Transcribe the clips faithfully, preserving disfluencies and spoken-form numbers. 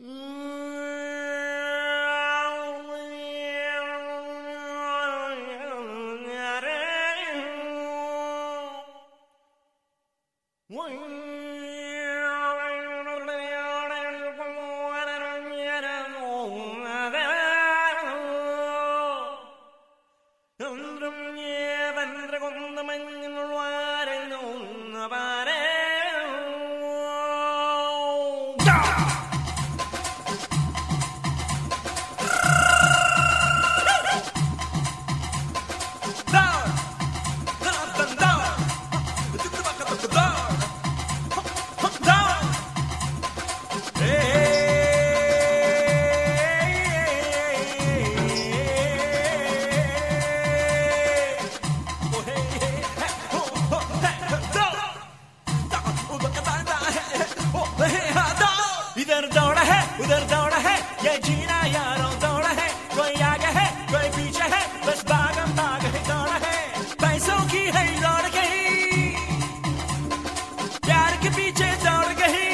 इधर दौड़ा है उधर दौड़ा है ये जीना यारों दौड़ा है। कोई आगे है कोई पीछे है बस भागम भाग है दौड़ा है। पैसों की है दौड़ गई प्यार के पीछे दौड़ गई।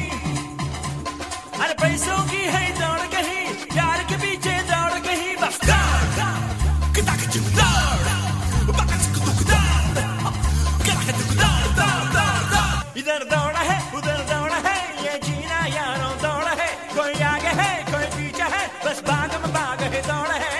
अरे पैसों की है दौड़ गई प्यार के पीछे दौड़ गई। बस इधर दौड़ा है उधर दौड़ा है ये जीना यारों दौड़ा है। कोई आगे है कोई पीछे है बस भागम भाग है दौड़ा है।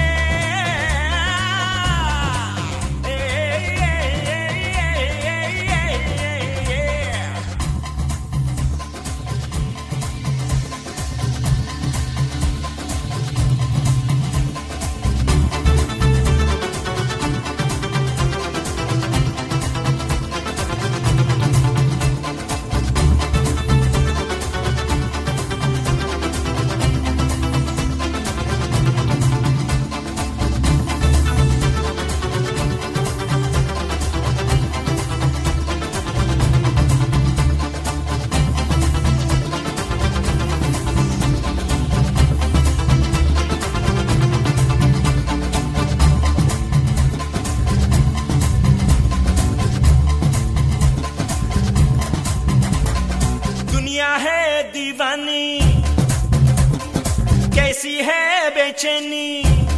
दुनिया है दीवानी कैसी है बेचैनी।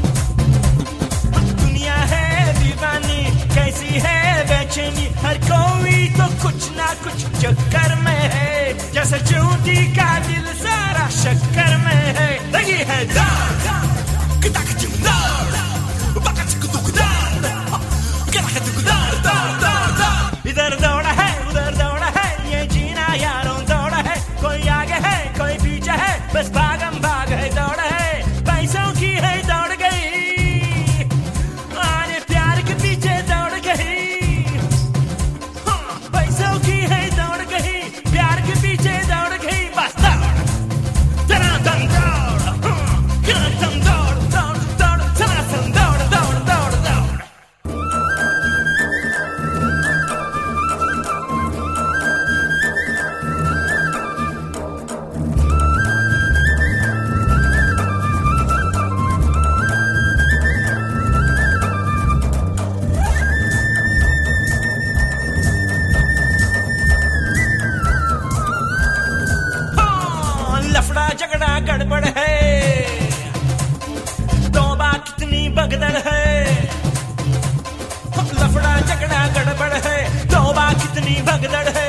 दुनिया है दीवानी कैसी है बेचैनी। हर कोई तो कुछ ना कुछ चक्कर में है जैसे चूंटी का दिल सारा शक्कर में है। लगी है इधर दौड़ा है उधर दौड़ा है ये जीना यारों दौड़ा है। कोई आगे है कोई पीछे है बस भागम भाग है दौड़ा है। पैसों की है दौड़ गई अरे प्यार के पीछे दौड़ गई। हाँ, पैसों की है दौड़ गई प्यार के पीछे दौड़ गई। बस दौड़ तेरा दम दौड़ तेरा दम दौड़ दौड़ दौड़ तेरा दम दौड़ दौड़ दौड़ दौड़। लफड़ा झगड़ा गड़बड़ है तौबा कितनी भगदड़ है। लफड़ा झगड़ा गड़बड़ है तौबा कितनी भगदड़ है।